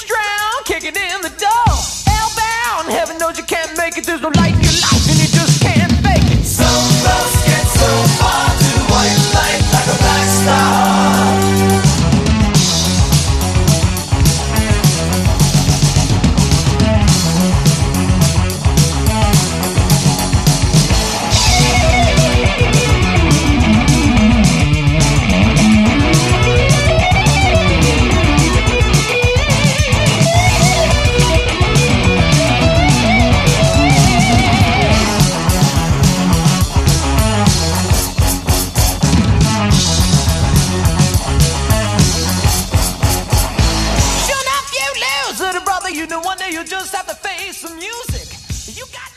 just drown, kicking in the door. Hellbound, heaven knows you can't make it. There's no light in your life and you just can't fake it. Some folks get so far to white light like a black star. You know one day you'll just have to face the music. You got